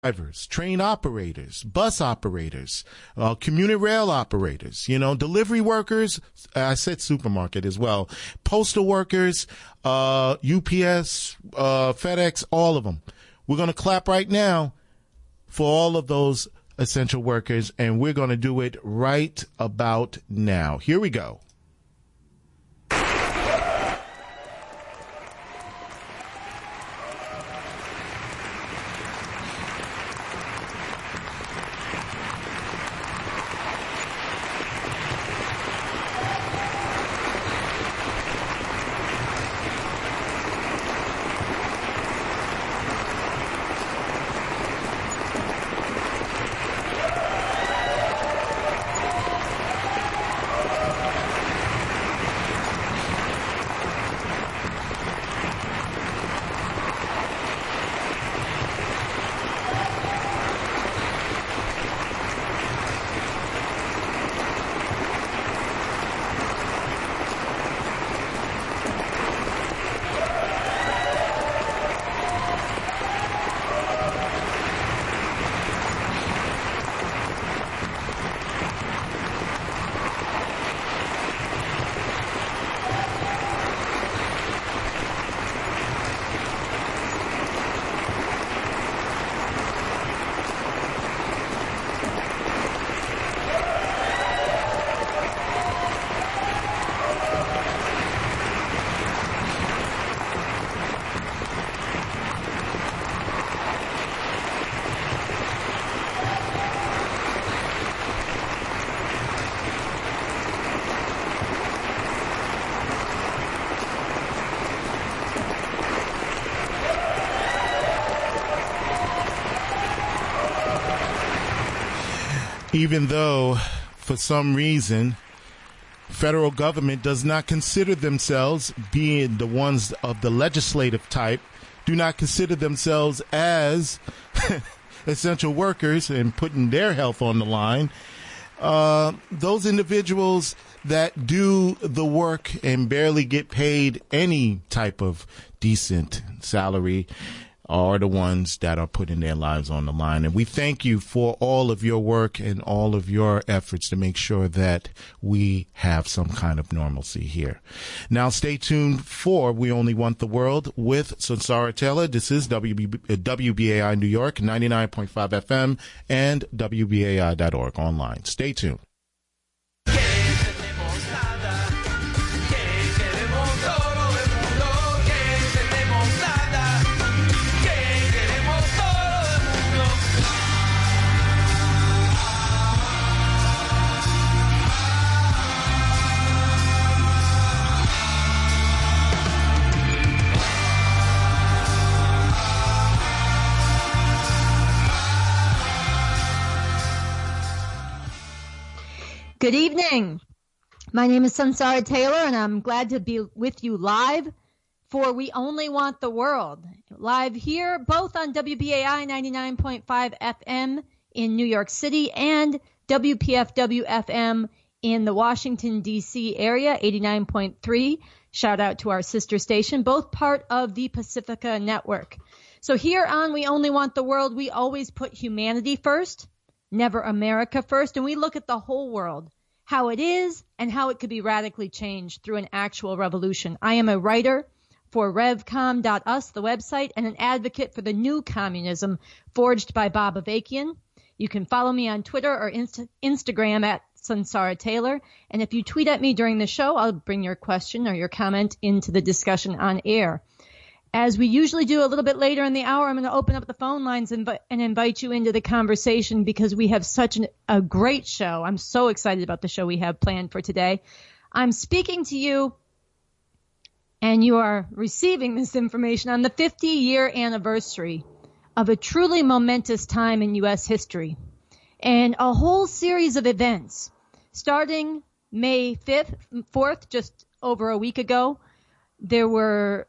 drivers, train operators, bus operators, commuter rail operators, delivery workers. I said supermarket as well. Postal workers, UPS, FedEx, all of them. We're going to clap right now for all of those essential workers, and we're going to do it right about now. Here we go. Even though, for some reason, federal government does not consider themselves, being the ones of the legislative type, do not consider themselves as essential workers and putting their health on the line, those individuals that do the work and barely get paid any type of decent salary are the ones that are putting their lives on the line. And we thank you for all of your work and all of your efforts to make sure that we have some kind of normalcy here. Now, stay tuned for We Only Want the World with Sunsara Taylor. This is WBAI New York, 99.5 FM, and WBAI.org online. Stay tuned. Good evening. My name is Sunsara Taylor, and I'm glad to be with you live for We Only Want the World. Live here, both on WBAI 99.5 FM in New York City and WPFW FM in the Washington, D.C. area, 89.3. Shout out to our sister station, both part of the Pacifica Network. So here on We Only Want the World, we always put humanity first, never America first, and we look at the whole world, how it is and how it could be radically changed through an actual revolution. I am a writer for RevCom.us, the website, and an advocate for the new communism forged by Bob Avakian. You can follow me on Twitter or Instagram at Sunsara Taylor, and if you tweet at me during the show, I'll bring your question or your comment into the discussion on air. As we usually do a little bit later in the hour, I'm going to open up the phone lines and invite you into the conversation because we have such a great show. I'm so excited about the show we have planned for today. I'm speaking to you, and you are receiving this information on the 50-year anniversary of a truly momentous time in U.S. history and a whole series of events. Starting May 4th, just over a week ago, there were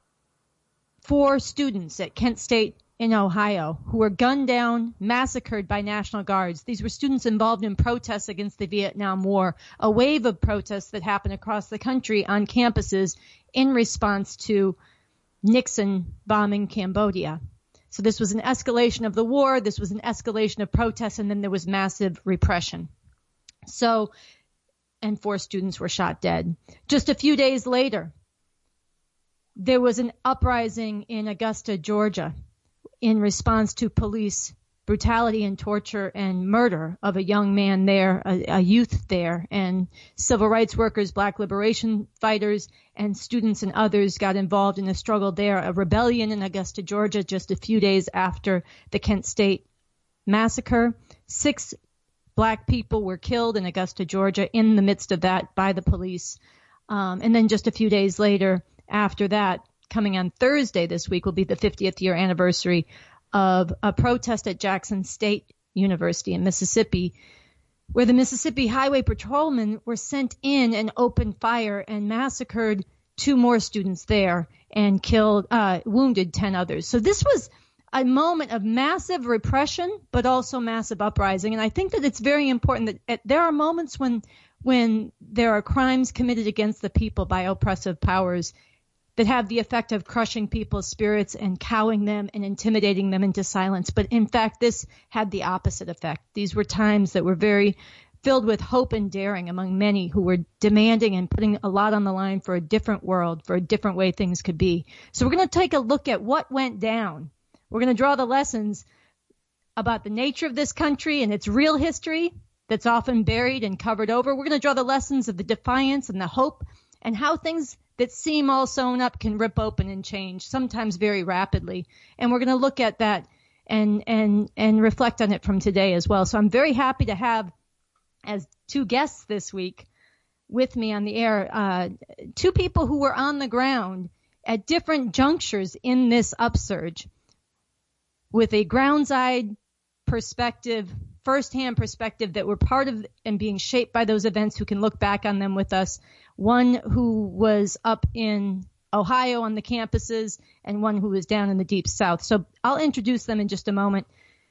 4 students at Kent State in Ohio who were gunned down, massacred by National Guards. These were students involved in protests against the Vietnam War, a wave of protests that happened across the country on campuses in response to Nixon bombing Cambodia. So this was an escalation of the war. This was an escalation of protests. And then there was massive repression. And 4 students were shot dead. Just a few days later, there was an uprising in Augusta, Georgia, in response to police brutality and torture and murder of a young man there, a youth there, and civil rights workers, black liberation fighters, and students and others got involved in a struggle there, a rebellion in Augusta, Georgia, just a few days after the Kent State massacre. 6 black people were killed in Augusta, Georgia, in the midst of that by the police. And then just a few days later, after that, coming on Thursday this week, will be the 50th year anniversary of a protest at Jackson State University in Mississippi, where the Mississippi Highway Patrolmen were sent in and opened fire and massacred 2 more students there and wounded 10 others. So this was a moment of massive repression, but also massive uprising. And I think that it's very important that there are moments when there are crimes committed against the people by oppressive powers that have the effect of crushing people's spirits and cowing them and intimidating them into silence. But in fact, this had the opposite effect. These were times that were very filled with hope and daring among many who were demanding and putting a lot on the line for a different world, for a different way things could be. So we're going to take a look at what went down. We're going to draw the lessons about the nature of this country and its real history that's often buried and covered over. We're going to draw the lessons of the defiance and the hope and how things that seem all sewn up can rip open and change, sometimes very rapidly. And we're going to look at that and reflect on it from today as well. So I'm very happy to have as 2 guests this week with me on the air, 2 people who were on the ground at different junctures in this upsurge with a ground-side perspective, firsthand perspective that were part of and being shaped by those events, who can look back on them with us. One who was up in Ohio on the campuses and one who was down in the Deep South. So I'll introduce them in just a moment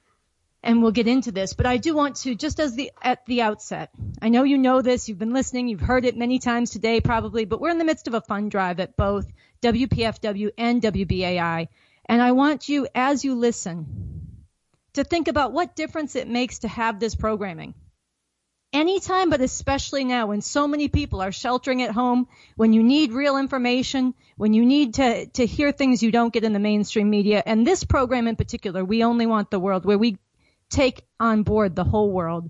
and we'll get into this. But I do want to, just at the outset, I know you know this, you've been listening, you've heard it many times today probably, but we're in the midst of a fund drive at both WPFW and WBAI. And I want you, as you listen, to think about what difference it makes to have this programming. Anytime, but especially now, when so many people are sheltering at home, when you need real information, when you need to hear things you don't get in the mainstream media. And this program in particular, We Only Want the World, where we take on board the whole world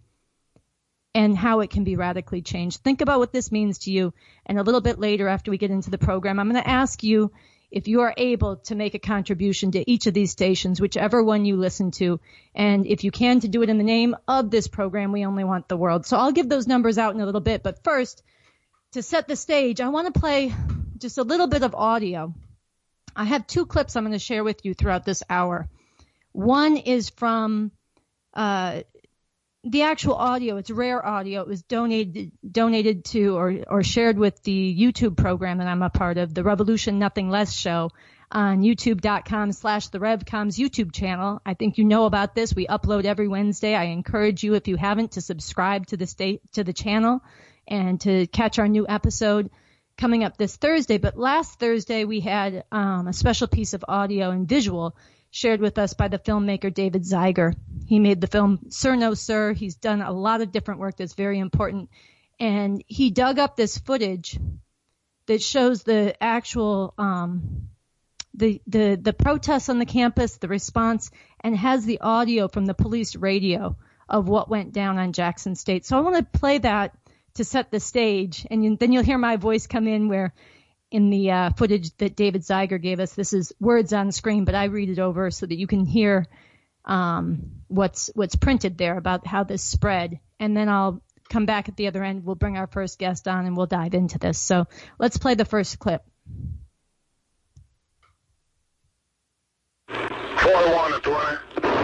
and how it can be radically changed. Think about what this means to you. And a little bit later, after we get into the program, I'm going to ask you if you are able to make a contribution to each of these stations, whichever one you listen to, and if you can, to do it in the name of this program, We Only Want the World. So I'll give those numbers out in a little bit, but first, to set the stage, I want to play just a little bit of audio. I have 2 clips I'm going to share with you throughout this hour. One is from the actual audio. It's rare audio. It was donated to or shared with the YouTube program that I'm a part of, the Revolution Nothing Less show on youtube.com/the RevComs YouTube channel. I think you know about this. We upload every Wednesday. I encourage you, if you haven't, to subscribe to the channel and to catch our new episode coming up this Thursday. But last Thursday we had a special piece of audio and visual shared with us by the filmmaker David Zeiger. He made the film Sir No Sir. He's done a lot of different work that's very important. And he dug up this footage that shows the actual the protests on the campus, the response, and has the audio from the police radio of what went down on Jackson State. So I want to play that to set the stage, and then you'll hear my voice come in where in the footage that David Zeiger gave us, this is words on screen, but I read it over so that you can hear what's printed there about how this spread. And then I'll come back at the other end. We'll bring our first guest on and we'll dive into this. So let's play the first clip. 41 and 20.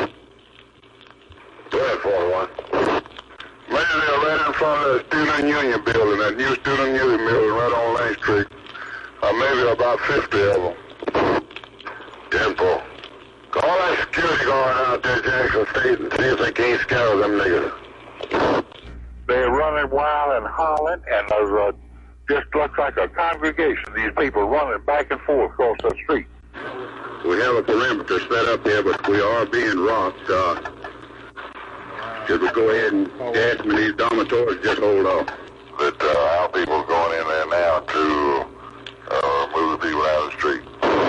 Go ahead, 41. Landed there right in front of the Student Union building, that new Student Union building right on Lane Street. Maybe about 50 of them. 10-4. Call that security guard out there, Jackson State, and see if they can't scare them niggas. They're running wild and hollering, and there's just looks like a congregation. These people running back and forth across the street. We have a perimeter set up here, but we are being rocked. Should we go ahead and gas them in these dormitories? Just hold off. But our people are going in there now to move the people out of the street.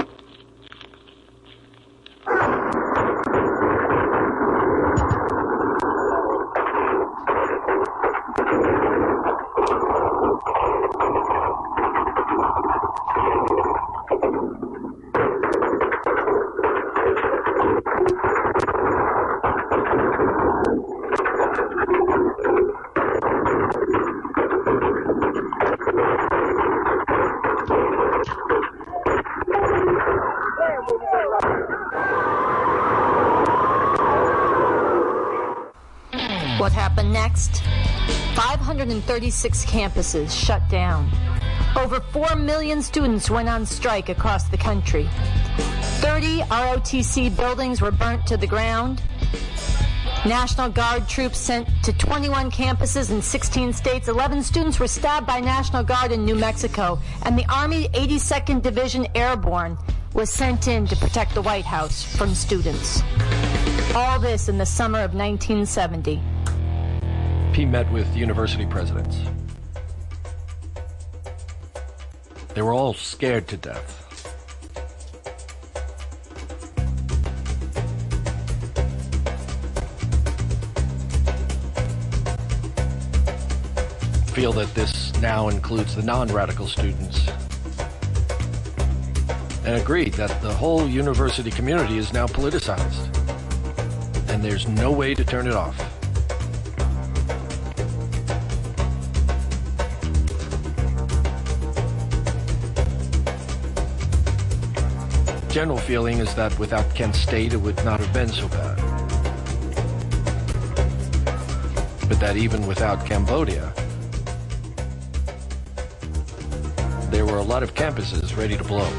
What happened next? 536 campuses shut down. Over 4 million students went on strike across the country. 30 ROTC buildings were burnt to the ground. National Guard troops sent to 21 campuses in 16 states. 11 students were stabbed by National Guard in New Mexico. And the Army 82nd Division Airborne was sent in to protect the White House from students. All this in the summer of 1970. He met with university presidents. They were all scared to death. Feel that this now includes the non-radical students, and agreed that the whole university community is now politicized, and there's no way to turn it off. General feeling is that without Kent State, it would not have been so bad. But that even without Cambodia, there were a lot of campuses ready to blow.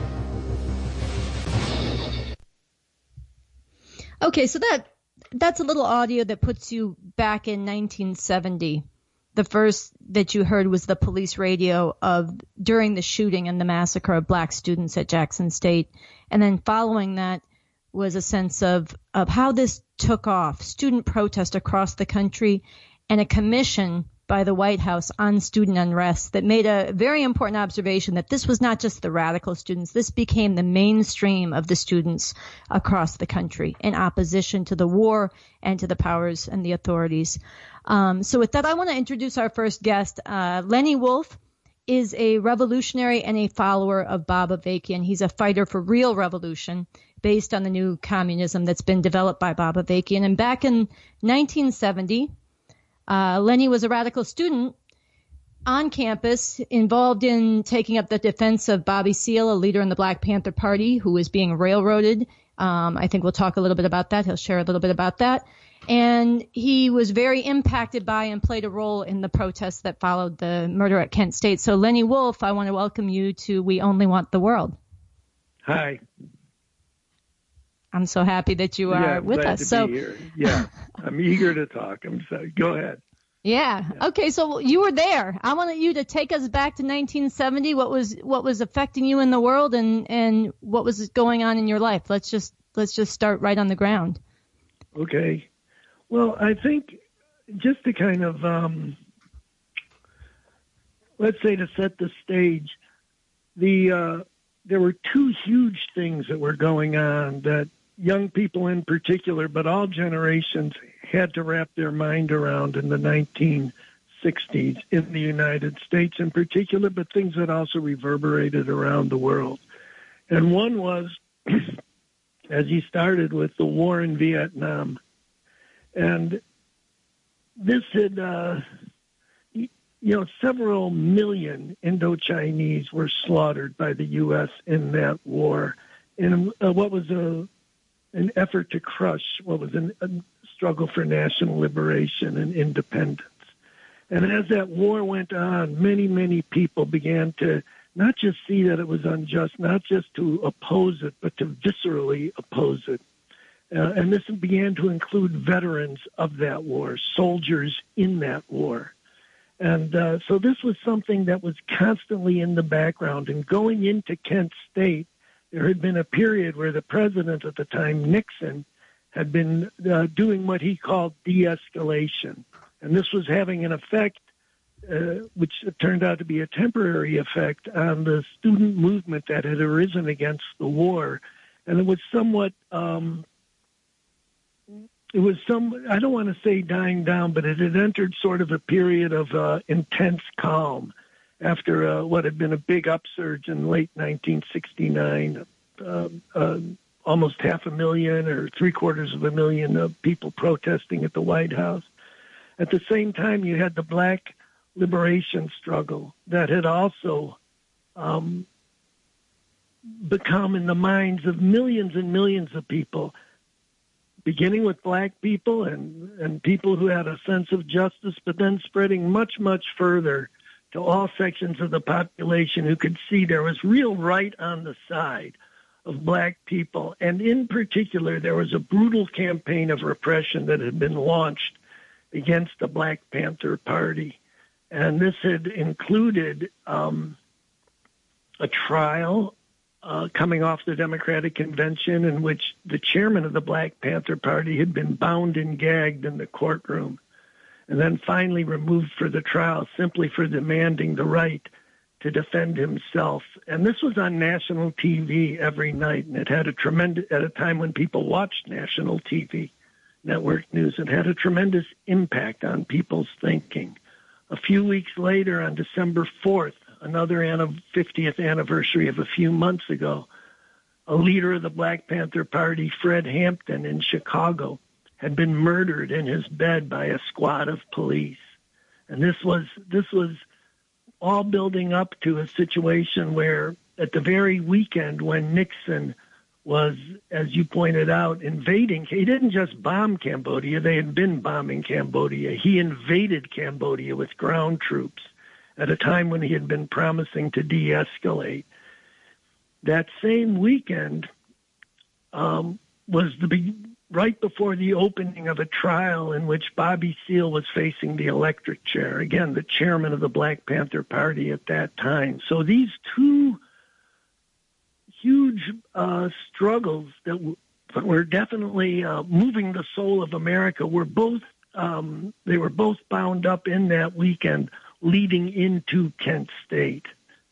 Okay, so that's a little audio that puts you back in 1970. The first that you heard was the police radio during the shooting and the massacre of black students at Jackson State. And then following that was a sense of how this took off, student protest across the country, and a commission by the White House on student unrest that made a very important observation that this was not just the radical students. This became the mainstream of the students across the country in opposition to the war and to the powers and the authorities. So with that, I want to introduce our first guest. Lenny Wolf is a revolutionary and a follower of Bob Avakian. He's a fighter for real revolution based on the new communism that's been developed by Bob Avakian. And back in 1970, Lenny was a radical student on campus involved in taking up the defense of Bobby Seale, a leader in the Black Panther Party who was being railroaded. I think we'll talk a little bit about that. He'll share a little bit about that. And he was very impacted by and played a role in the protests that followed the murder at Kent State. So, Lenny Wolf, I want to welcome you to We Only Want the World. Hi. I'm so happy that you are with glad us. To so, be here. Yeah, I'm eager to talk. I'm sorry. Go ahead. Yeah. Okay. So you were there. I wanted you to take us back to 1970. What was affecting you in the world, and what was going on in your life? Let's just start right on the ground. Okay. Well, I think just to kind of let's say to set the stage, there were two huge things that were going on that young people in particular, but all generations had to wrap their mind around in the 1960s in the United States in particular, but things that also reverberated around the world. And one was, as he started with the war in Vietnam. And this had, several million Indochinese were slaughtered by the U.S. in that war, in what was an effort to crush what was a struggle for national liberation and independence. And as that war went on, many, many people began to not just see that it was unjust, not just to oppose it, but to viscerally oppose it. And this began to include veterans of that war, soldiers in that war. And so this was something that was constantly in the background. And going into Kent State, there had been a period where the president at the time, Nixon, had been doing what he called de-escalation. And this was having an effect, which turned out to be a temporary effect, on the student movement that had arisen against the war. And it was somewhat, I don't want to say dying down, but it had entered sort of a period of intense calm after what had been a big upsurge in late 1969. Almost 500,000 or 750,000 people protesting at the White House. At the same time, you had the Black liberation struggle that had also become in the minds of millions and millions of people, beginning with Black people and people who had a sense of justice, but then spreading much, much further to all sections of the population who could see there was real right on the side of Black people. And in particular, there was a brutal campaign of repression that had been launched against the Black Panther Party. And this had included a trial coming off the Democratic Convention in which the chairman of the Black Panther Party had been bound and gagged in the courtroom and then finally removed for the trial simply for demanding the right to defend himself. And this was on national TV every night, and it had at a time when people watched national TV, network news, it had a tremendous impact on people's thinking. A few weeks later, on December 4th, another 50th anniversary of a few months ago, a leader of the Black Panther Party, Fred Hampton in Chicago, had been murdered in his bed by a squad of police. And this was all building up to a situation where at the very weekend when Nixon was, as you pointed out, invading, he didn't just bomb Cambodia, they had been bombing Cambodia. He invaded Cambodia with ground troops at a time when he had been promising to de-escalate. That same weekend was right before the opening of a trial in which Bobby Seale was facing the electric chair, again, the chairman of the Black Panther Party at that time. So these two huge struggles that were definitely moving the soul of America were both they were both bound up in that weekend leading into Kent State.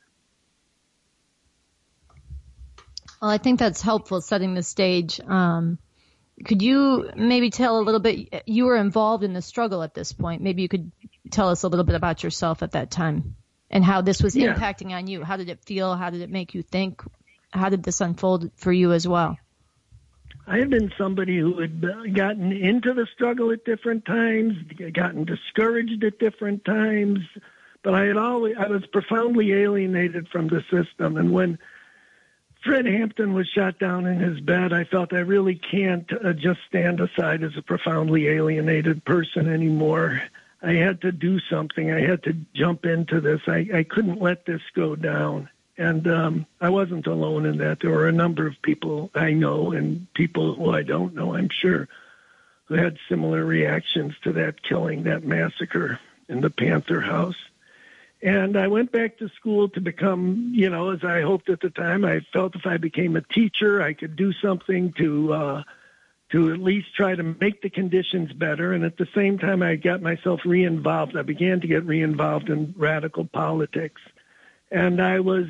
Well, I think that's helpful, setting the stage. Could you maybe tell a little bit, you were involved in the struggle at this point. Maybe you could tell us a little bit about yourself at that time and how this was impacting on you. How did it feel? How did it make you think? How did this unfold for you as well? I had been somebody who had gotten into the struggle at different times, gotten discouraged at different times, but I was profoundly alienated from the system. And when Fred Hampton was shot down in his bed, I felt I really can't just stand aside as a profoundly alienated person anymore. I had to do something. I had to jump into this. I couldn't let this go down. And I wasn't alone in that. There were a number of people I know and people who I don't know, I'm sure, who had similar reactions to that killing, that massacre in the Panther House. And I went back to school to become, as I hoped at the time. I felt if I became a teacher, I could do something to at least try to make the conditions better. And at the same time, I got myself re-involved. I began to get re-involved in radical politics. And I was,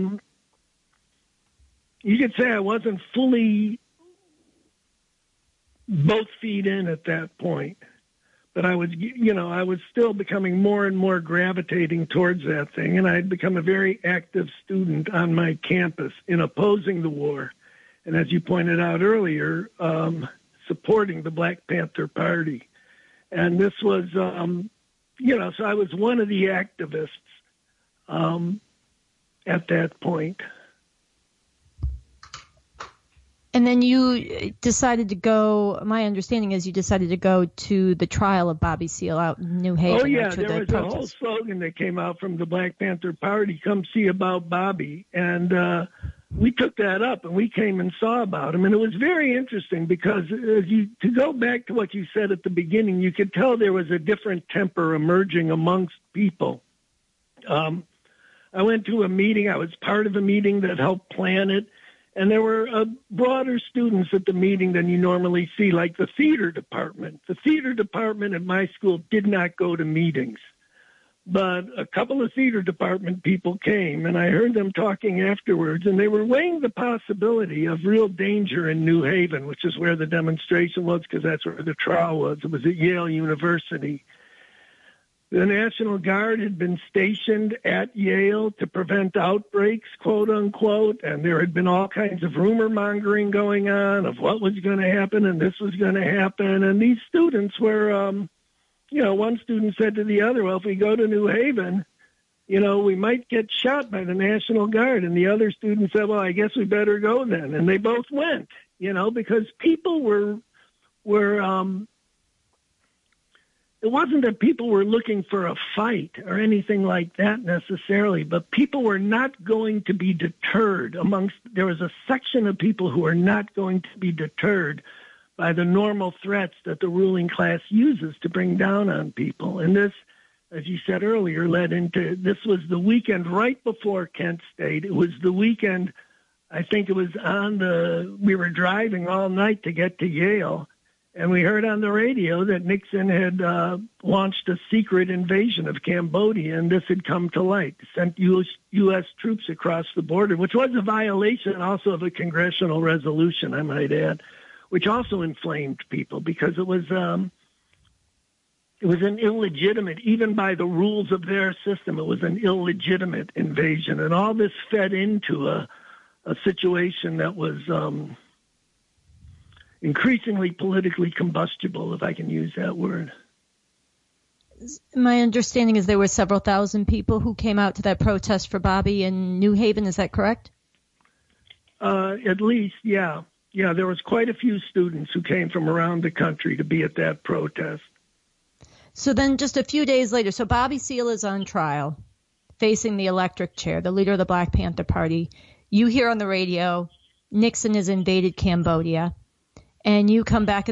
you could say I wasn't fully both feet in at that point. But I was still becoming more and more gravitating towards that thing. And I had become a very active student on my campus in opposing the war. And as you pointed out earlier, supporting the Black Panther Party. And this was, so I was one of the activists at that point. And then you decided to go, my understanding is you decided to go to the trial of Bobby Seale out in New Haven. Oh, yeah, there was a whole slogan that came out from the Black Panther Party, come see about Bobby. And we took that up and we came and saw about him. And it was very interesting because to go back to what you said at the beginning, you could tell there was a different temper emerging amongst people. I went to a meeting. I was part of a meeting that helped plan it. And there were broader students at the meeting than you normally see, like the theater department. The theater department at my school did not go to meetings. But a couple of theater department people came, and I heard them talking afterwards, and they were weighing the possibility of real danger in New Haven, which is where the demonstration was, because that's where the trial was. It was at Yale University. The National Guard had been stationed at Yale to prevent outbreaks, quote unquote, and there had been all kinds of rumor mongering going on of what was going to happen and this was going to happen. And these students were, one student said to the other, well, if we go to New Haven, we might get shot by the National Guard. And the other student said, well, I guess we better go then. And they both went, because people were it wasn't that people were looking for a fight or anything like that necessarily, but people were not going to be deterred. There was a section of people who are not going to be deterred by the normal threats that the ruling class uses to bring down on people. And this, as you said earlier, this was the weekend right before Kent State. It was the weekend, I think it was we were driving all night to get to Yale. And we heard on the radio that Nixon had launched a secret invasion of Cambodia, and this had come to light, sent U.S. troops across the border, which was a violation also of a congressional resolution, I might add, which also inflamed people because it was an illegitimate, even by the rules of their system, it was an illegitimate invasion. And all this fed into a situation that was increasingly politically combustible, if I can use that word. My understanding is there were several thousand people who came out to that protest for Bobby in New Haven. Is that correct? At least, yeah. Yeah, there was quite a few students who came from around the country to be at that protest. So then just a few days later, so Bobby Seale is on trial, facing the electric chair, the leader of the Black Panther Party. You hear on the radio, Nixon has invaded Cambodia. And you come back, and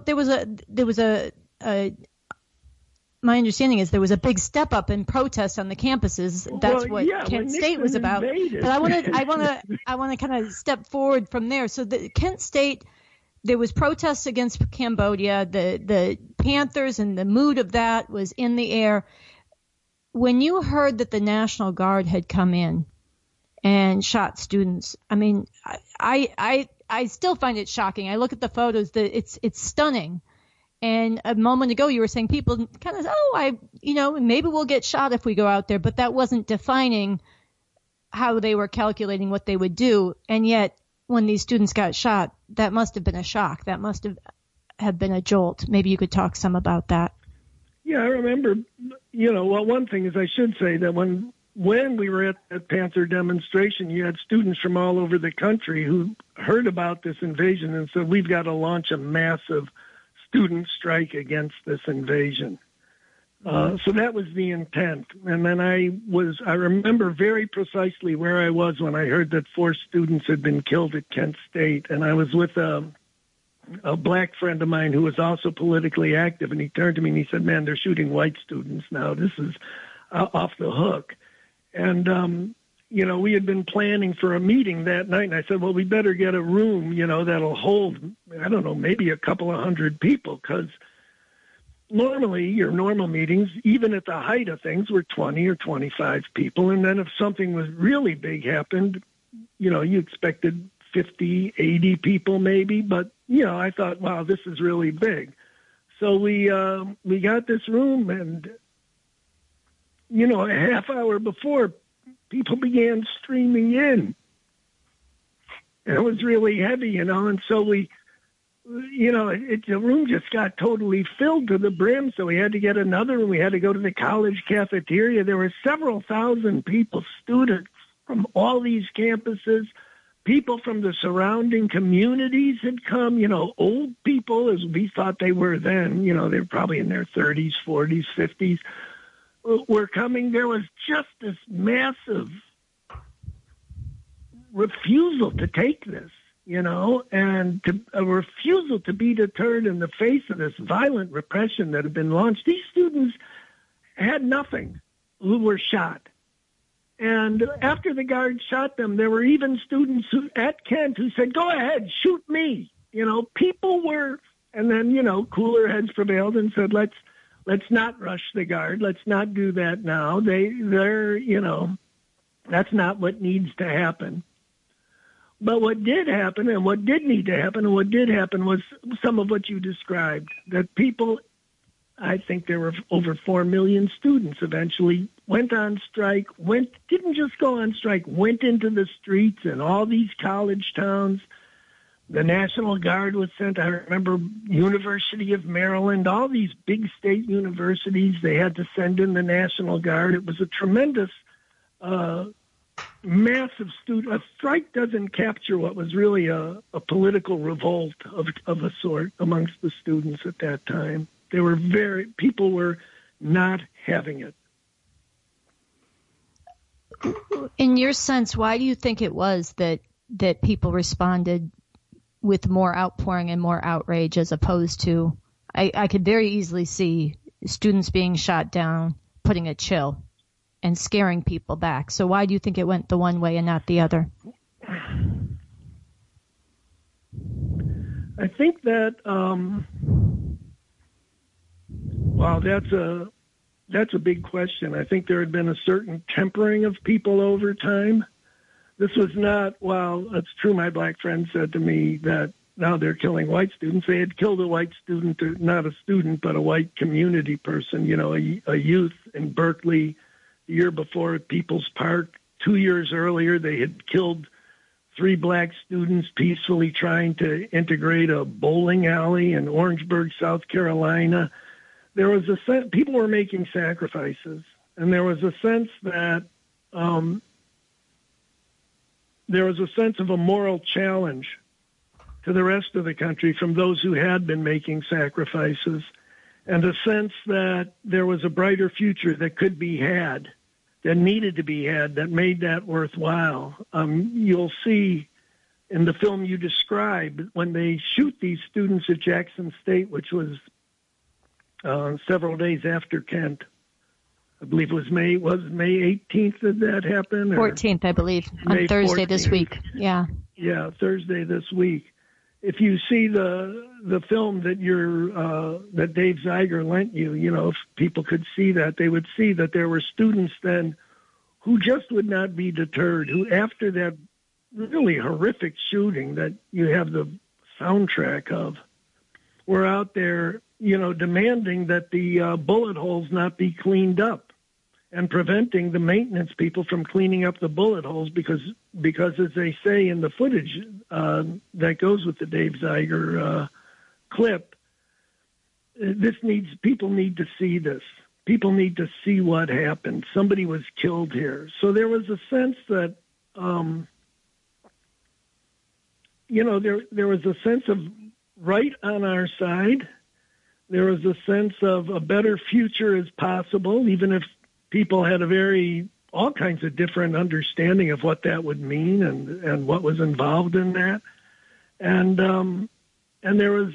my understanding is there was a big step up in protest on the campuses. That's Kent State was about. But I want to kind of step forward from there. So the Kent State, there was protests against Cambodia. The Panthers and the mood of that was in the air. When you heard that the National Guard had come in and shot students, I mean, I still find it shocking. I look at the photos, it's stunning. And a moment ago, you were saying people kind of, maybe we'll get shot if we go out there, but that wasn't defining how they were calculating what they would do. And yet, when these students got shot, that must have been a shock. That must have been a jolt. Maybe you could talk some about that. Yeah, I remember, one thing is I should say that when we were at that Panther demonstration, you had students from all over the country who heard about this invasion and said, we've got to launch a massive student strike against this invasion. So that was the intent. And then I remember very precisely where I was when I heard that 4 students had been killed at Kent State. And I was with a black friend of mine who was also politically active. And he turned to me and he said, man, they're shooting white students now. This is off the hook. And, we had been planning for a meeting that night. And I said, well, we better get a room, that'll hold, I don't know, maybe a couple of hundred people. Because normally your normal meetings, even at the height of things, were 20 or 25 people. And then if something was really big happened, you expected 50, 80 people maybe. But, I thought, wow, this is really big. So we got this room and, a half hour before, people began streaming in. And it was really heavy, and so the room just got totally filled to the brim, so we had to get another room. We had to go to the college cafeteria. There were several thousand people, students from all these campuses. People from the surrounding communities had come, old people, as we thought they were then. They were probably in their 30s, 40s, 50s. Were coming. There was just this massive refusal to take this, and a refusal to be deterred in the face of this violent repression that had been launched. These students had nothing who were shot. And after the guard shot them, there were even students at Kent who said, "Go ahead, shoot me." People were, and then, cooler heads prevailed and said, let's not rush the guard. Let's not do that now. They're, that's not what needs to happen. But what did happen and what did need to happen and what did happen was some of what you described, that people, I think there were over 4 million students eventually went on strike, didn't just go on strike, went into the streets in all these college towns. The National Guard was sent. I remember University of Maryland, all these big state universities, they had to send in the National Guard. It was a tremendous, massive student. A strike doesn't capture what was really a political revolt of a sort amongst the students at that time. People were not having it. In your sense, why do you think it was that people responded with more outpouring and more outrage as opposed to, I could very easily see students being shot down, putting a chill and scaring people back. So why do you think it went the one way and not the other? I think that, that's a big question. I think there had been a certain tempering of people over time. This was not, it's true, my black friend said to me that now they're killing white students. They had killed a white student, not a student, but a white community person, a youth in Berkeley the year before at People's Park. 2 years earlier, they had killed 3 black students peacefully trying to integrate a bowling alley in Orangeburg, South Carolina. There was a sense, people were making sacrifices, and there was a sense that there was a sense of a moral challenge to the rest of the country from those who had been making sacrifices, and a sense that there was a brighter future that could be had, that needed to be had, that made that worthwhile. You'll see in the film you described, when they shoot these students at Jackson State, which was several days after Kent. I believe it was May 18th that that happened? 14th, I believe, on Thursday 14th. This week. Yeah. Yeah, Thursday this week. If you see the film that that Dave Zeiger lent you, if people could see that, they would see that there were students then who just would not be deterred, who after that really horrific shooting that you have the soundtrack of, were out there, demanding that the bullet holes not be cleaned up and preventing the maintenance people from cleaning up the bullet holes because as they say in the footage that goes with the Dave Zeiger clip, people need to see this. People need to see what happened. Somebody was killed here. So there was a sense that, there was a sense of right on our side. There was a sense of a better future is possible, even if people had all kinds of different understanding of what that would mean and what was involved in that. And there was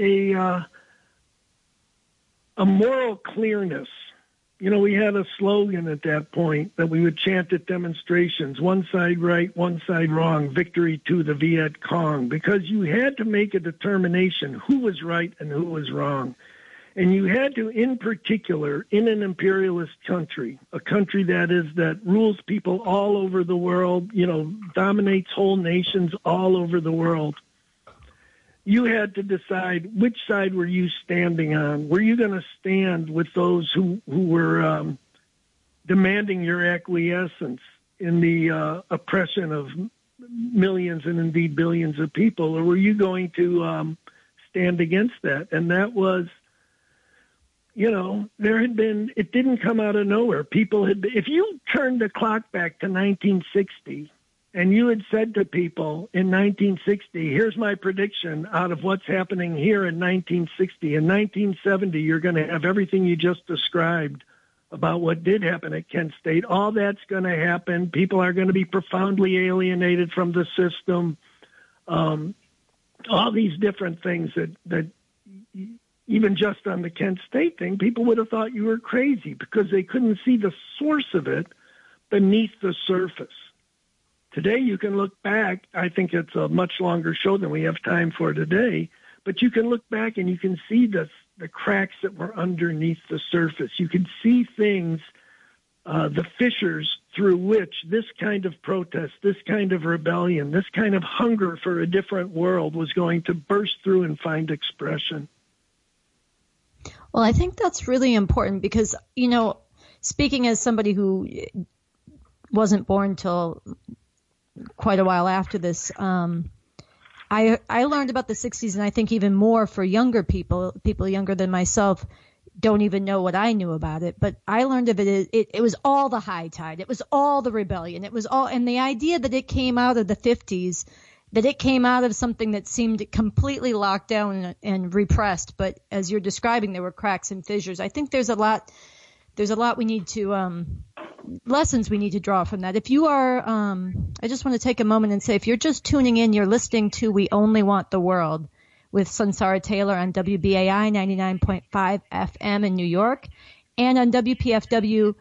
a moral clearness. We had a slogan at that point that we would chant at demonstrations: one side right, one side wrong, victory to the Viet Cong, because you had to make a determination who was right and who was wrong. And you had to, in particular, in an imperialist country, a country that rules people all over the world, dominates whole nations all over the world, you had to decide which side were you standing on. Were you going to stand with those who were demanding your acquiescence in the oppression of millions and indeed billions of people, or were you going to stand against that? And that was, it didn't come out of nowhere. If you turned the clock back to 1960 and you had said to people in 1960, here's my prediction out of what's happening here in 1960. In 1970, you're going to have everything you just described about what did happen at Kent State. All that's going to happen. People are going to be profoundly alienated from the system. All these different things that even just on the Kent State thing, people would have thought you were crazy because they couldn't see the source of it. beneath the surface. Today you can look back. I think it's a much longer show than we have time for today, but you can look back and you can see the cracks that were underneath the surface. You can see things, the fissures through which this kind of protest, this kind of rebellion, this kind of hunger for a different world was going to burst through and find expression. Well, I think that's really important because, you know, speaking as somebody who wasn't born till quite a while after this, I learned about the 60s, and I think even more for younger people younger than myself don't even know what I knew about it. But I learned of it. It was all the high tide. It was all the rebellion. It was all, and the idea that it came out of the 50s, that it came out of something that seemed completely locked down and repressed. But as you're describing, there were cracks and fissures. I think there's a lot we need to, lessons we need to draw from that. If you are, I just want to take a moment and say, if you're just tuning in, you're listening to We Only Want the World with Sunsara Taylor on WBAI 99.5 FM in New York and on WPFW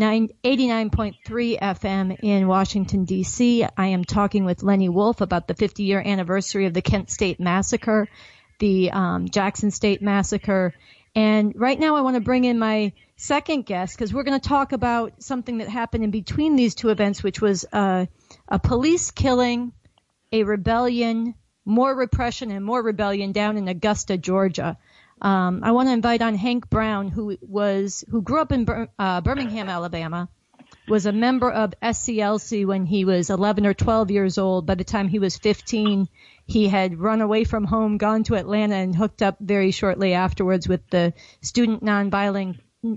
89.3 FM in Washington, D.C. I am talking with Lenny Wolf about the 50-year anniversary of the Kent State Massacre, the Jackson State Massacre. And right now I want to bring in my second guest because we're going to talk about something that happened in between these two events, which was a police killing, a rebellion, more repression and more rebellion down in Augusta, Georgia. I want to invite on Hank Brown, who grew up in Birmingham, Alabama, was a member of SCLC when he was 11 or 12 years old. By the time he was 15, he had run away from home, gone to Atlanta, and hooked up very shortly afterwards with the Student Nonviolent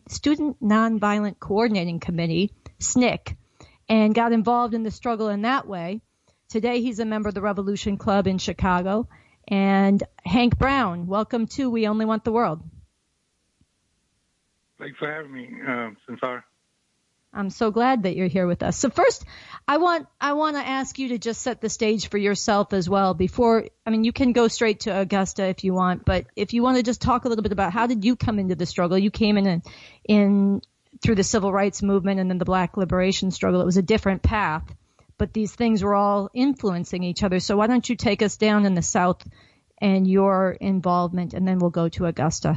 Coordinating Committee, SNCC, and got involved in the struggle in that way. Today, he's a member of the Revolution Club in Chicago. And Hank Brown, welcome to We Only Want the World. Thanks for having me, Sunsara. I'm so glad that you're here with us. So first, I want to ask you to just set the stage for yourself as well. You can go straight to Augusta if you want, but if you want to just talk a little bit about how did you come into the struggle? You came in through the civil rights movement and then the Black liberation struggle. It was a different path, but these things were all influencing each other. So why don't you take us down in the South and your involvement, and then we'll go to Augusta.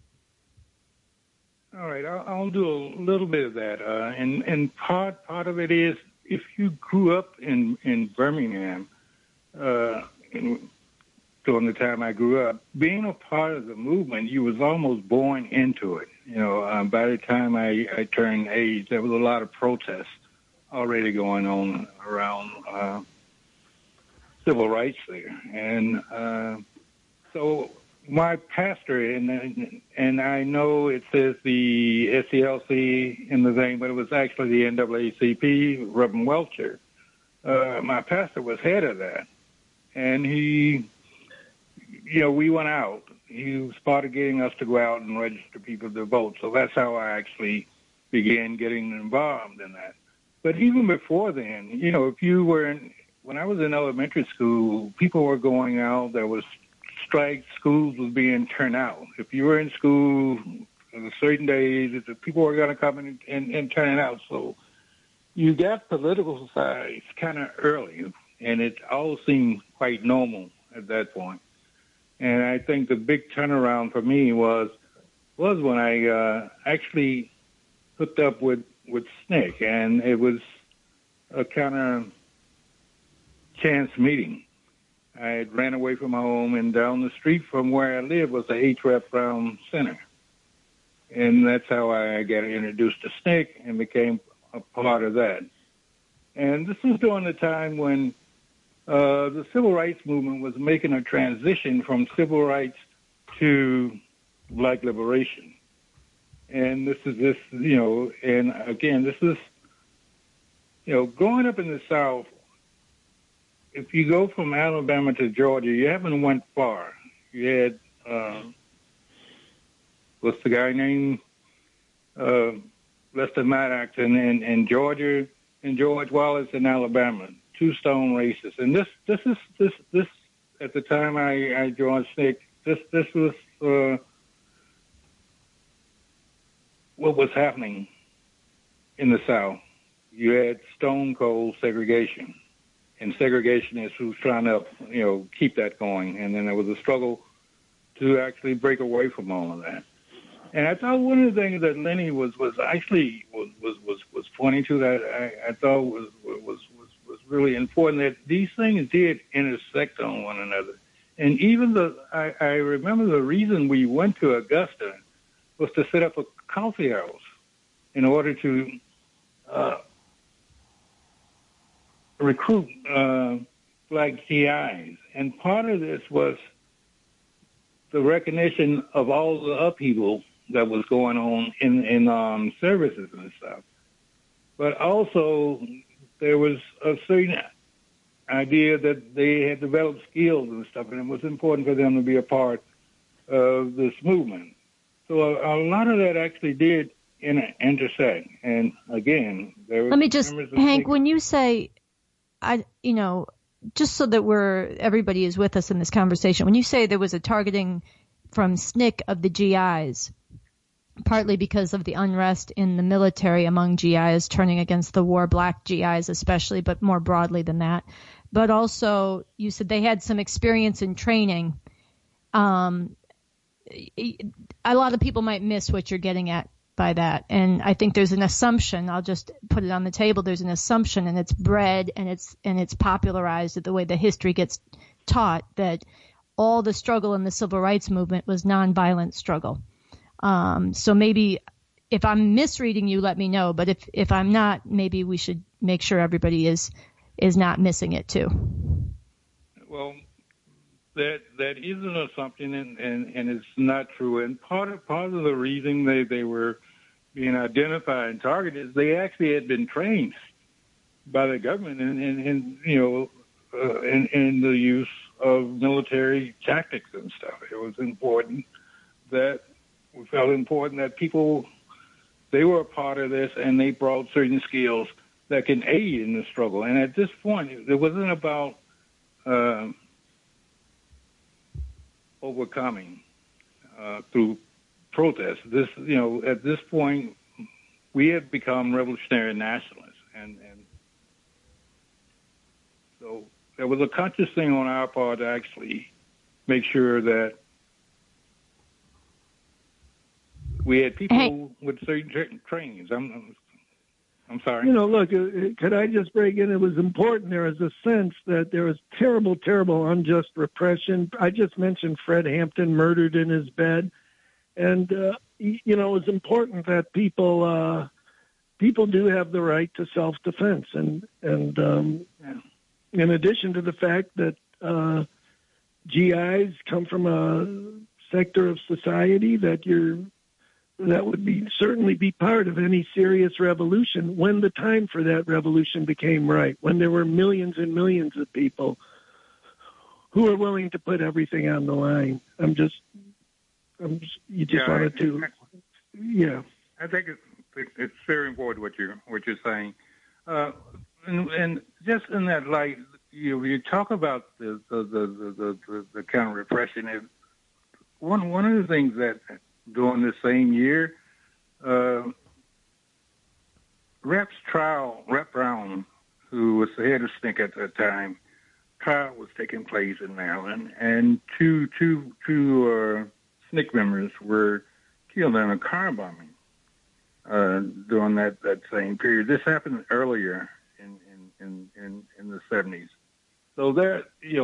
All right, I'll do a little bit of that. And part of it is if you grew up in Birmingham during the time I grew up, being a part of the movement, you was almost born into it. You know, by the time I turned age, there was a lot of protests already going on around civil rights there. And so my pastor, and I know it says the SCLC in the thing, but it was actually the NAACP, Reverend Welcher. My pastor was head of that. And he, we went out. He started getting us to go out and register people to vote. So that's how I actually began getting involved in that. But even before then, if you were when I was in elementary school, people were going out. There was strikes. Schools was being turned out. If you were in school on certain days, people were going to come and turn it out. So you got political sides kind of early, and it all seemed quite normal at that point. And I think the big turnaround for me was when I actually hooked up with SNCC, and it was a kind of chance meeting. I had ran away from home, and down the street from where I lived was the H. Rep. Brown Center. And that's how I got introduced to SNCC and became a part of that. And this was during the time when the civil rights movement was making a transition from civil rights to Black liberation. And this is and again, this is, growing up in the South, if you go from Alabama to Georgia, you haven't went far. You had, what's the guy named? Lester Maddox in Georgia, and George Wallace in Alabama, two stone races. And this at the time I joined SNCC, this was what was happening in the South. you had stone cold segregation, and segregationists who was trying to, keep that going. And then there was a struggle to actually break away from all of that. And I thought one of the things that Lenny was pointing to that I thought was really important, that these things did intersect on one another. And even I remember the reason we went to Augusta was to set up a coffee house in order to recruit black GIs. And part of this was the recognition of all the upheaval that was going on in services and stuff. But also there was a certain idea that they had developed skills and stuff, and it was important for them to be a part of this movement. So a lot of that actually did intersect. And again, there was... Let me just, Hank, when you say, just so that everybody is with us in this conversation, when you say there was a targeting from SNCC of the GIs, partly because of the unrest in the military among GIs turning against the war, black GIs especially, but more broadly than that. But also, you said they had some experience in training. A lot of people might miss what you're getting at by that. And I think there's an assumption, I'll just put it on the table, there's an assumption, and it's bred and it's popularized the way the history gets taught, that all the struggle in the civil rights movement was nonviolent struggle. So maybe if I'm misreading you, let me know. But if I'm not, maybe we should make sure everybody is not missing it too. Well, that is an assumption, and it's not true. And part of the reason they were being identified and targeted is they actually had been trained by the government in the use of military tactics and stuff. It was important that we felt important that they were a part of this, and they brought certain skills that can aid in the struggle. And at this point, it wasn't about overcoming through protest. At this point, we had become revolutionary nationalists, and so there was a conscious thing on our part to actually make sure that we had people with certain trainings. I'm sorry. Look, could I just break in? It was important. There was a sense that there was terrible, terrible unjust repression. I just mentioned Fred Hampton murdered in his bed. And, it was important that people do have the right to self-defense. And in addition to the fact that GIs come from a sector of society that would certainly be part of any serious revolution when the time for that revolution became right, when there were millions and millions of people who were willing to put everything on the line. Wanted to, yeah. I think it's very important what you're saying, and just in that light, you talk about the counter repression. One of the things that during the same year, Rep Brown, who was the head of SNCC at the time, trial was taking place in Maryland, and two SNCC members were killed in a car bombing during that same period. This happened earlier in the 70s. So there,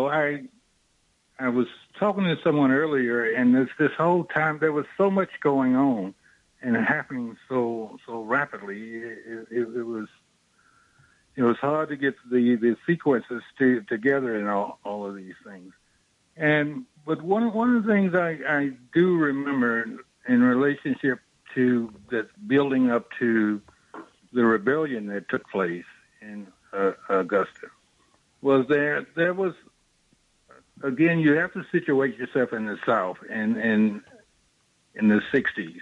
I was talking to someone earlier, and this whole time there was so much going on and happening so rapidly. It was hard to get the sequences together and all of these things. But one of the things I do remember in relationship to that building up to the rebellion that took place in Augusta was there was. Again, you have to situate yourself in the South and in the 60s.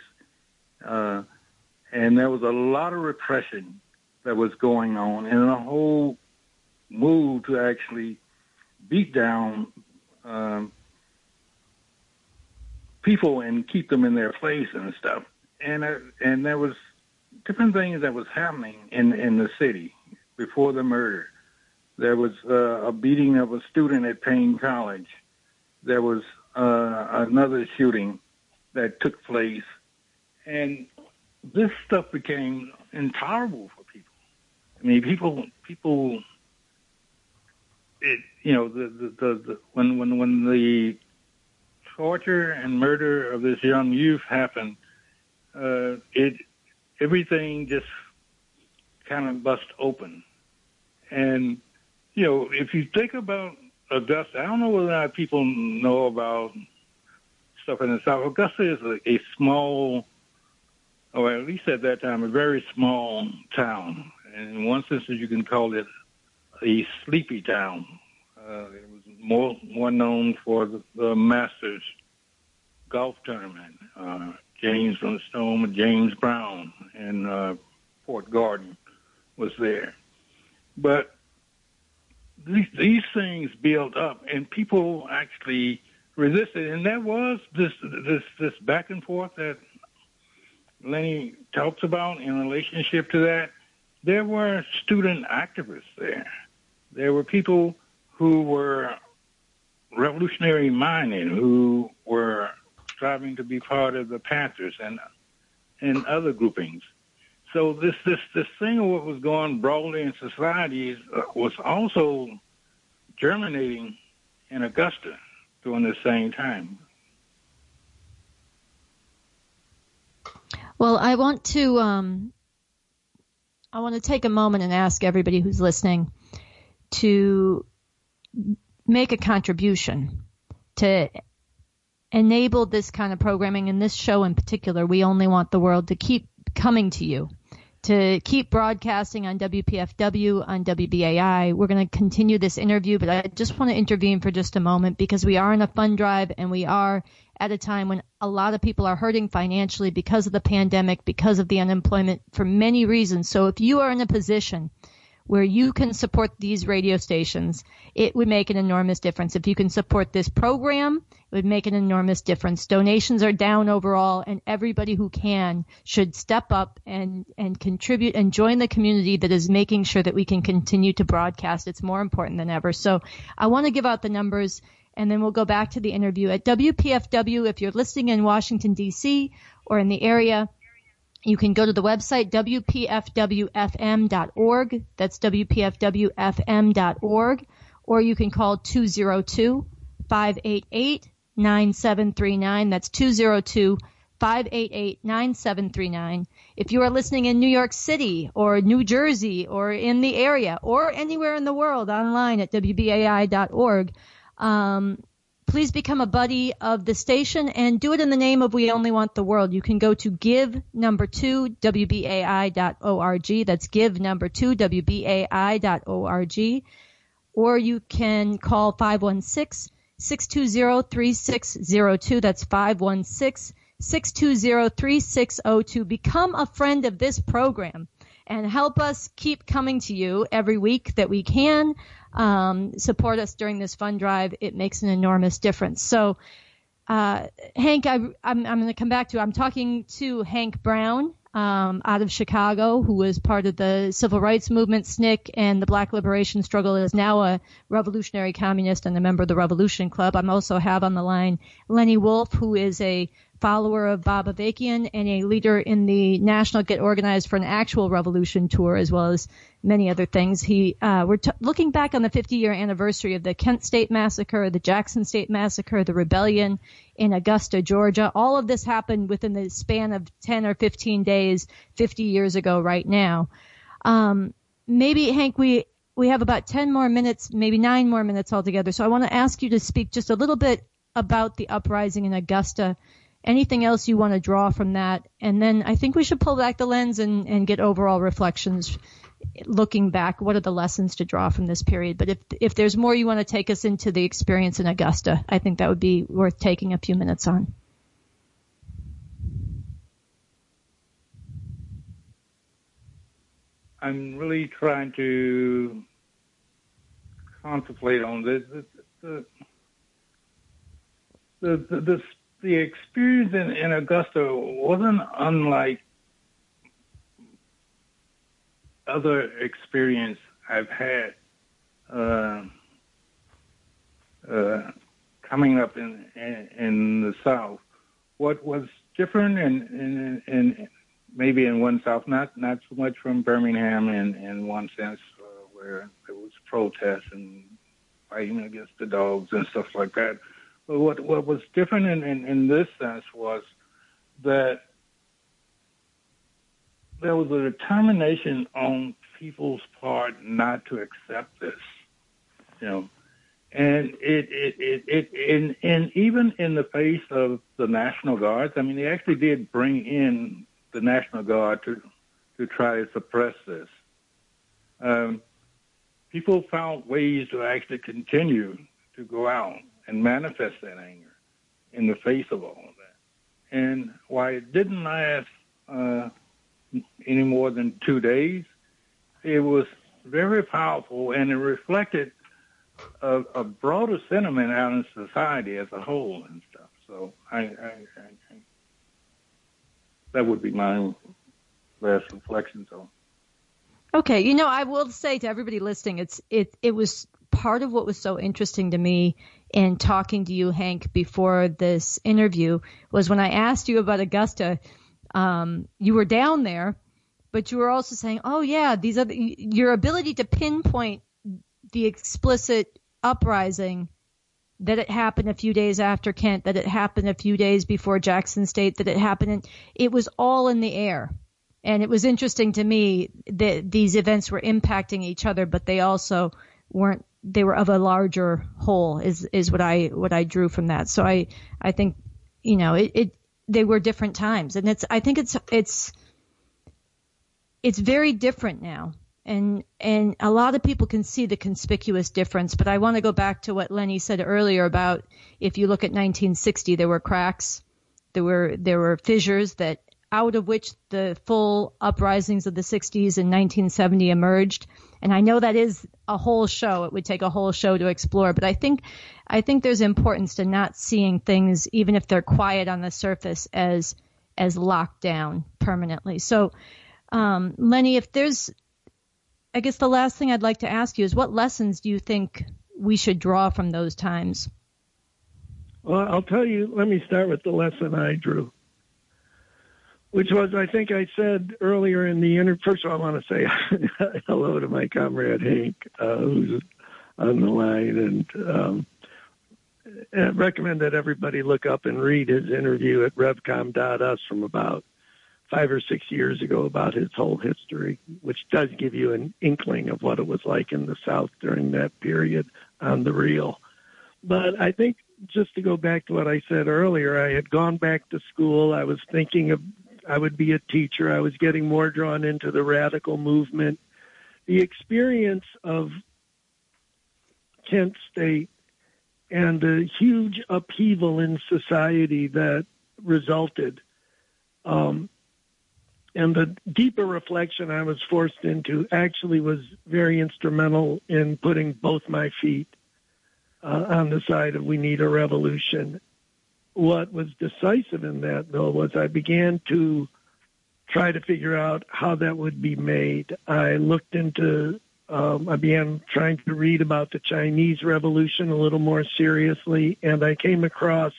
And there was a lot of repression that was going on, and a whole move to actually beat down people and keep them in their place and stuff. And there was different things that was happening in the city before the murder. There was a beating of a student at Payne College. There was another shooting that took place. And this stuff became intolerable for people. I mean, people, when the torture and murder of this young youth happened, everything just kind of bust open. And, if you think about Augusta, I don't know whether or not people know about stuff in the South. Augusta is a small, or at least at that time, a very small town. And in one sense, you can call it a sleepy town. It was more known for the Masters golf tournament. James Stone, James Brown, and Fort Gordon was there. But these things built up, and people actually resisted. And there was this back and forth that Lenny talks about in relationship to that. There were student activists there. There were people who were revolutionary minded, who were striving to be part of the Panthers and other groupings. So this thing of what was going broadly in society was also germinating in Augusta during the same time. Well, I want to take a moment and ask everybody who's listening to make a contribution to enable this kind of programming, and this show in particular. We only want the world to keep coming to you, to keep broadcasting on WPFW, on WBAI. We're going to continue this interview, but I just want to intervene for just a moment because we are in a fund drive and we are at a time when a lot of people are hurting financially because of the pandemic, because of the unemployment, for many reasons. So if you are in a position where you can support these radio stations, it would make an enormous difference. If you can support this program, it would make an enormous difference. Donations are down overall, and everybody who can should step up and contribute and join the community that is making sure that we can continue to broadcast. It's more important than ever. So I want to give out the numbers, and then we'll go back to the interview. At WPFW, if you're listening in Washington, D.C. or in the area, you can go to the website, WPFWFM.org. That's WPFWFM.org. Or you can call 202-588-9739. That's 202-588-9739. If you are listening in New York City or New Jersey or in the area or anywhere in the world online at WBAI.org, please become a buddy of the station and do it in the name of We Only Want the World. You can go to give2wbai.org. That's give2wbai.org. Or you can call 516-620-3602. That's 516-620-3602. Become a friend of this program and help us keep coming to you every week that we can. Support us during this fund drive. It makes an enormous difference. So, Hank, I'm going to come back to you. I'm talking to Hank Brown, out of Chicago, who was part of the civil rights movement, SNCC, and the Black liberation struggle, is now a revolutionary communist and a member of the Revolution Club. I also have on the line Lenny Wolf, who is a follower of Bob Avakian and a leader in the National Get Organized for an Actual Revolution tour, as well as many other things. We're looking back on the 50-year anniversary of the Kent State Massacre, the Jackson State Massacre, the rebellion in Augusta, Georgia. All of this happened within the span of 10 or 15 days, 50 years ago right now. Maybe, Hank, we have about 10 more minutes, maybe 9 more minutes altogether. So I want to ask you to speak just a little bit about the uprising in Augusta. Anything else you want to draw from that? And then I think we should pull back the lens and get overall reflections. Looking back, what are the lessons to draw from this period? But if there's more you want to take us into the experience in Augusta, I think that would be worth taking a few minutes on. I'm really trying to contemplate on this. The experience in Augusta wasn't unlike other experience I've had coming up in the South, what was different in maybe in one South, not so much from Birmingham in one sense, where there was protests and fighting against the dogs and stuff like that. But what was different in this sense was that there was a determination on people's part not to accept this, and and even in the face of the National Guards, I mean, they actually did bring in the National Guard to try to suppress this. People found ways to actually continue to go out and manifest that anger in the face of all of that. And why it didn't last any more than 2 days, it was very powerful, and it reflected a broader sentiment out in society as a whole and stuff. So I that would be my last reflections on. Okay, I will say to everybody listening, it was part of what was so interesting to me in talking to you, Hank, before this interview was when I asked you about Augusta. You were down there, but you were also saying, "Oh yeah, your ability to pinpoint the explicit uprising, that it happened a few days after Kent, that it happened a few days before Jackson State, that it happened, and it was all in the air." And it was interesting to me that these events were impacting each other, but they also weren't. They were of a larger whole, is what I drew from that. So I think they were different times, and I think it's very different now. And a lot of people can see the conspicuous difference, but I want to go back to what Lenny said earlier about if you look at 1960, there were cracks, there were fissures that out of which the full uprisings of the 60s and 1970 emerged. And I know that is a whole show. It would take a whole show to explore, but I think there's importance to not seeing things, even if they're quiet on the surface, as locked down permanently. So, Lenny, I guess the last thing I'd like to ask you is what lessons do you think we should draw from those times? Well, I'll tell you, let me start with the lesson I drew, which was, I think I said earlier in the interview. First of all, I want to say hello to my comrade Hank, who's on the line, and I recommend that everybody look up and read his interview at revcom.us from about 5 or 6 years ago about his whole history, which does give you an inkling of what it was like in the South during that period on the real. But I think, just to go back to what I said earlier, I had gone back to school. I was thinking I would be a teacher. I was getting more drawn into the radical movement. The experience of Kent State and the huge upheaval in society that resulted, and the deeper reflection I was forced into actually was very instrumental in putting both my feet on the side of we need a revolution. What was decisive in that, though, was I began to try to figure out how that would be made. I looked into, I began trying to read about the Chinese Revolution a little more seriously, and I came across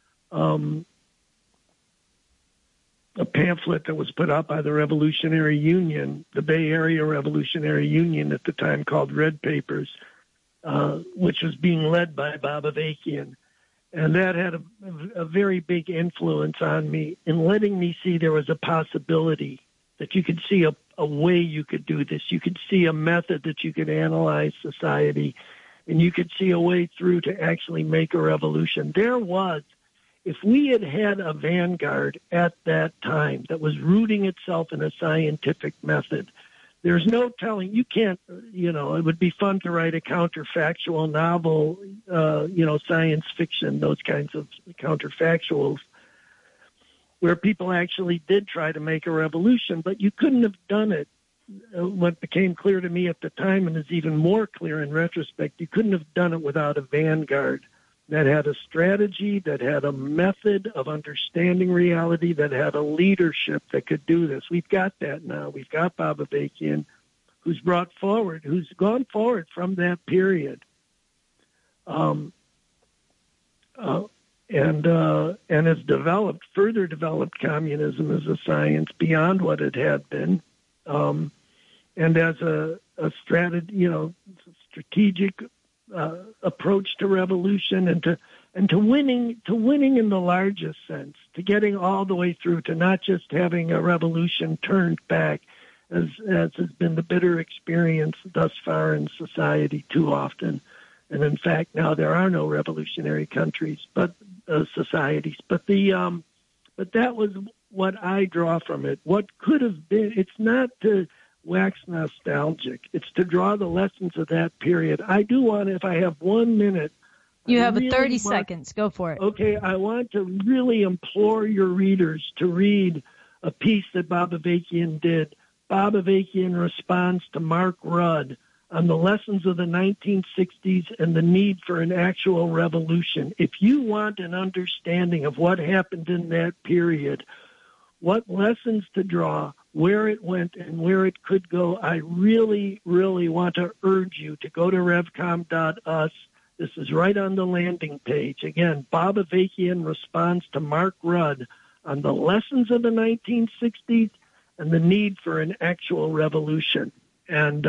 a pamphlet that was put out by the Revolutionary Union, the Bay Area Revolutionary Union at the time, called Red Papers, which was being led by Bob Avakian. And that had a very big influence on me in letting me see there was a possibility that you could see a way you could do this. You could see a method that you could analyze society, and you could see a way through to actually make a revolution. There was, if we had had a vanguard at that time that was rooting itself in a scientific method, there's no telling. You can't, it would be fun to write a counterfactual novel, science fiction, those kinds of counterfactuals, where people actually did try to make a revolution, but you couldn't have done it. What became clear to me at the time, and is even more clear in retrospect, you couldn't have done it without a vanguard that had a strategy, that had a method of understanding reality, that had a leadership that could do this. We've got that now. We've got Bob Avakian, who's gone forward from that period. And has further developed communism as a science beyond what it had been, and as a strategic approach to revolution and to winning in the largest sense, to getting all the way through, to not just having a revolution turned back, as has been the bitter experience thus far in society too often. And in fact, now there are no revolutionary countries, but societies. But that was what I draw from it. What could have been. It's not to wax nostalgic. It's to draw the lessons of that period. I do want, if I have 1 minute. You have 30 seconds. Go for it. Okay, I want to really implore your readers to read a piece that Bob Avakian did. Bob Avakian responds to Mark Rudd on the lessons of the 1960s and the need for an actual revolution. If you want an understanding of what happened in that period, what lessons to draw, where it went and where it could go, I really, really want to urge you to go to revcom.us. This is right on the landing page. Again, Bob Avakian responds to Mark Rudd on the lessons of the 1960s and the need for an actual revolution. And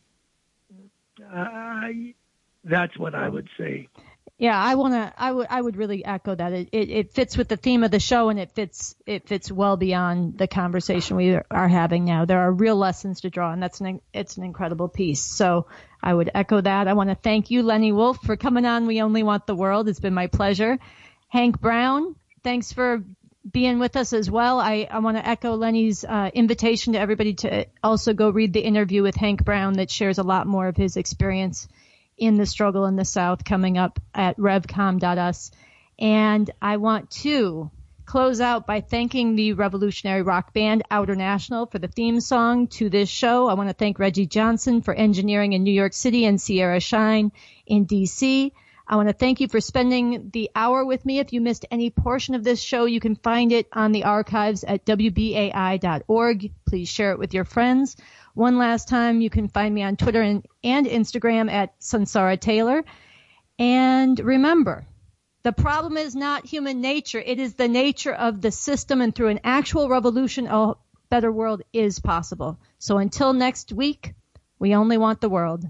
that's what I would say. Yeah, I would really echo that. It fits with the theme of the show, and it fits well beyond the conversation we are having now. There are real lessons to draw, and it's an incredible piece. So I would echo that. I want to thank you, Lenny Wolf, for coming on We Only Want the World. It's been my pleasure. Hank Brown, thanks for being with us as well. I want to echo Lenny's invitation to everybody to also go read the interview with Hank Brown that shares a lot more of his experience in the struggle in the South, coming up at revcom.us. And I want to close out by thanking the revolutionary rock band Outer National for the theme song to this show. I want to thank Reggie Johnson for engineering in New York City and Sierra Shine in D.C. I want to thank you for spending the hour with me. If you missed any portion of this show, you can find it on the archives at wbai.org. Please share it with your friends. One last time, you can find me on Twitter and Instagram at Sansara Taylor. And remember, the problem is not human nature. It is the nature of the system, and through an actual revolution, a better world is possible. So until next week, we only want the world.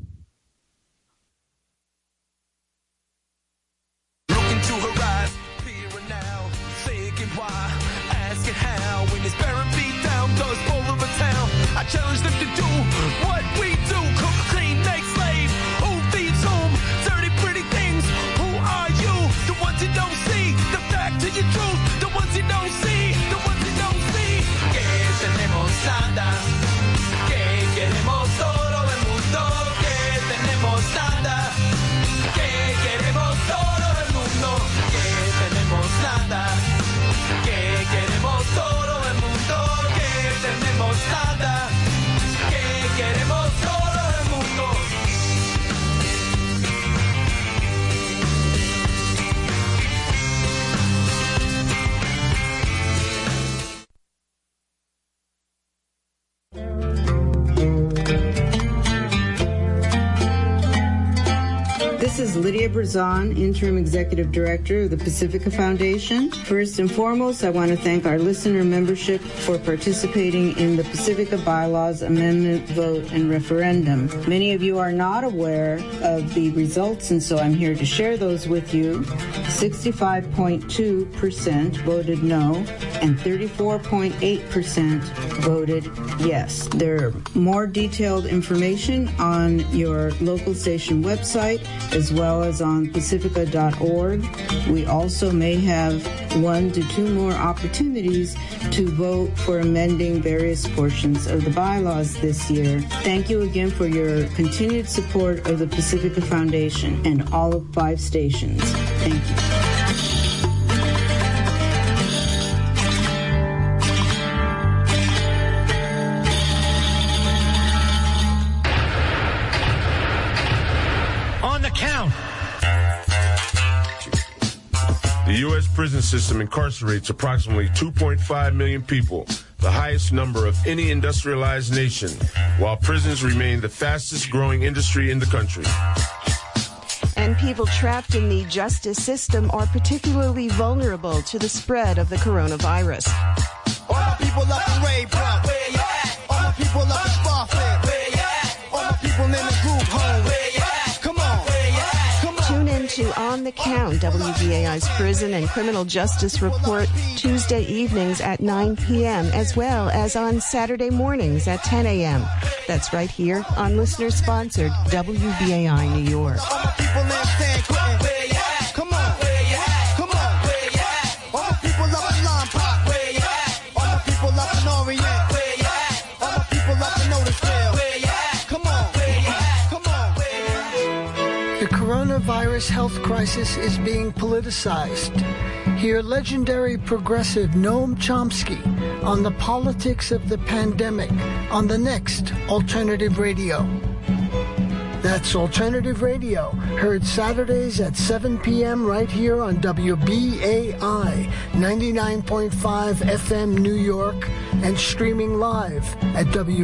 Looking to her eyes, here and now, thinking why, asking how, when it's bearing me down, dust all over town. I challenge them to do what we do. Cook, clean, make, slave. Who feeds whom? Dirty, pretty things. Who are you? The ones you don't see. The fact of your truth. The ones you don't see. The ones you don't see. Que tenemos nada. Que queremos todo el mundo. Que tenemos nada. Que queremos todo el mundo. Que tenemos nada. Que queremos todo el mundo. Que tenemos nada. Queremos todo el mundo. This is Lydia Brazan, Interim Executive Director of the Pacifica Foundation. First and foremost, I want to thank our listener membership for participating in the Pacifica Bylaws Amendment vote and referendum. Many of you are not aware of the results, and so I'm here to share those with you. 65.2% voted no, and 34.8% voted yes. There are more detailed information on your local station website, as well as on pacifica.org. We also may have 1 to 2 more opportunities to vote for amending various portions of the bylaws this year. Thank you again for your continued support of the Pacifica Foundation and all of 5 stations. Thank you. The U.S. prison system incarcerates approximately 2.5 million people. the highest number of any industrialized nation, while prisons remain the fastest growing industry in the country. And people trapped in the justice system are particularly vulnerable to the spread of the coronavirus. All my people up in Raybrook. Where you at? All my people up in Sparfield. Where you at? All my people in the group home. Where you at? Come on. Where you at? Come on. Tune in to On the Count, WBAI's Prison and Criminal Justice Report, Tuesday evenings at 9 p.m., as well as on Saturday mornings at 10 a.m. That's right here on listener-sponsored WBAI New York. All my people in San Quentin. Where you at? Come on. Where you at? Come on. Where you at? All my people up in Lompoc. Where you at? All my people up in Orient. Where you at? All my people up in Otisville. Where you at? Come on. Where you at? Come on. Where you at? The coronavirus health crisis is being politicized. Hear legendary progressive Noam Chomsky on the politics of the pandemic on the next Alternative Radio. That's Alternative Radio, heard Saturdays at 7 p.m. right here on WBAI 99.5 FM New York and streaming live at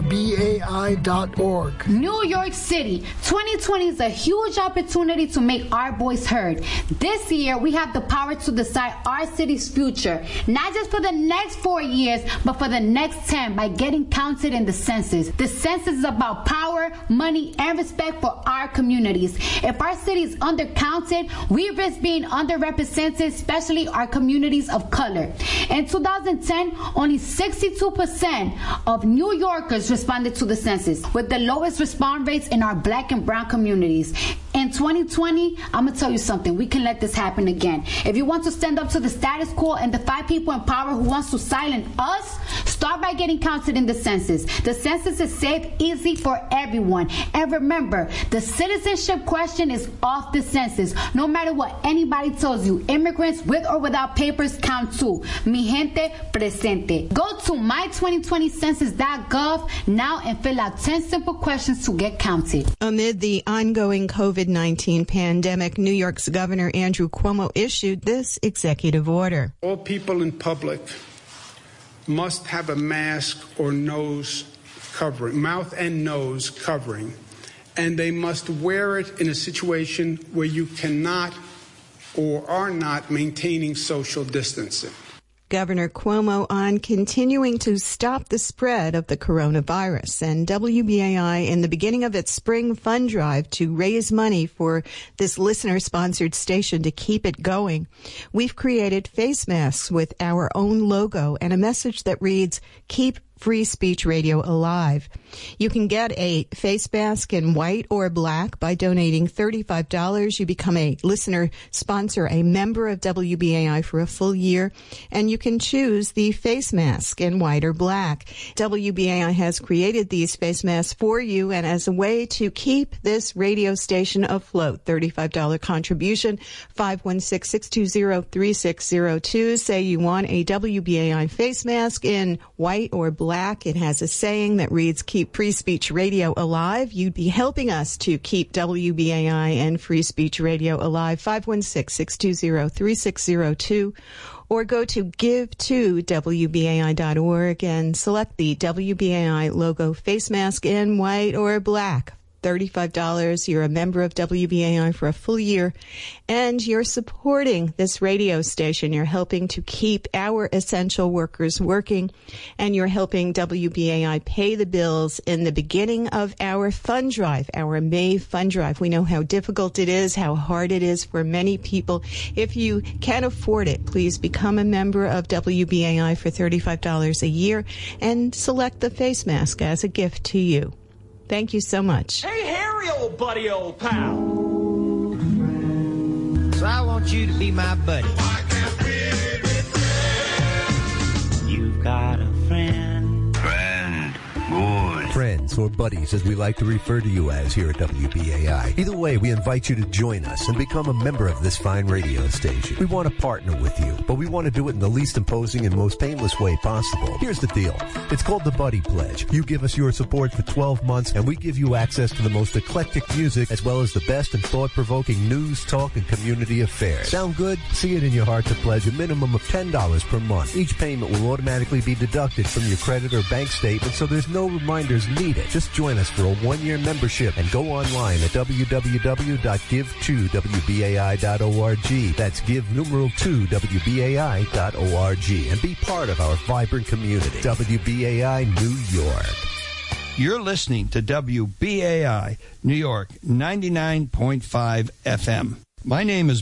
WBAI.org. New York City, 2020 is a huge opportunity to make our voice heard. This year, we have the power to decide our city's future, not just for the next 4 years, but for the next 10 by getting counted in the census. The census is about power, money, and respect for our communities. If our city is undercounted, we risk being underrepresented, especially our communities of color. In 2010, only 62% of New Yorkers responded to the census, with the lowest response rates in our black and brown communities. In 2020, I'm going to tell you something. We can let this happen again. If you want to stand up to the status quo and defy people in power who wants to silence us, start by getting counted in the census. The census is safe, easy for everyone. And remember, the citizenship question is off the census. No matter what anybody tells you, immigrants with or without papers count too. Mi gente presente. Go to my2020census.gov now and fill out 10 simple questions to get counted. Amid the ongoing COVID-19 pandemic, New York's Governor Andrew Cuomo issued this executive order. All people in public must have a mask or nose covering, mouth and nose covering, and they must wear it in a situation where you cannot or are not maintaining social distancing. Governor Cuomo on continuing to stop the spread of the coronavirus, and WBAI in the beginning of its spring fund drive to raise money for this listener-sponsored station to keep it going. We've created face masks with our own logo and a message that reads, "Keep Free Speech Radio alive." You can get a face mask in white or black by donating $35. You become a listener sponsor, a member of WBAI for a full year, and you can choose the face mask in white or black. WBAI has created these face masks for you, and as a way to keep this radio station afloat, $35 contribution, 516-620-3602. Say you want a WBAI face mask in white or black. It has a saying that reads, "Keep Free Speech Radio alive." You'd be helping us to keep WBAI and Free Speech Radio alive. 516-620-3602. Or go to give2wbai.org and select the WBAI logo face mask in white or black. $35. You're a member of WBAI for a full year, and you're supporting this radio station. You're helping to keep our essential workers working, and you're helping WBAI pay the bills in the beginning of our fund drive, our May fund drive. We know how difficult it is, how hard it is for many people. If you can afford it, please become a member of WBAI for $35 a year and select the face mask as a gift to you. Thank you so much. Hey, Harry, old buddy, old pal. So I want you to be my buddy. Why can't we be friends? You've got a friend. Friend. Good. Friend. friends, or buddies as we like to refer to you as here at WBAI. Either way, we invite you to join us and become a member of this fine radio station. We want to partner with you, but we want to do it in the least imposing and most painless way possible. Here's the deal. It's called the Buddy Pledge. You give us your support for 12 months, and we give you access to the most eclectic music as well as the best and thought-provoking news, talk, and community affairs. Sound good? See it in your heart to pledge a minimum of $10 per month. Each payment will automatically be deducted from your credit or bank statement, so there's no reminders needed. Just join us for a one-year membership and go online at www.give2wbai.org. That's give2wbai.org and be part of our vibrant community. WBAI New York. You're listening to WBAI New York 99.5 FM. My name is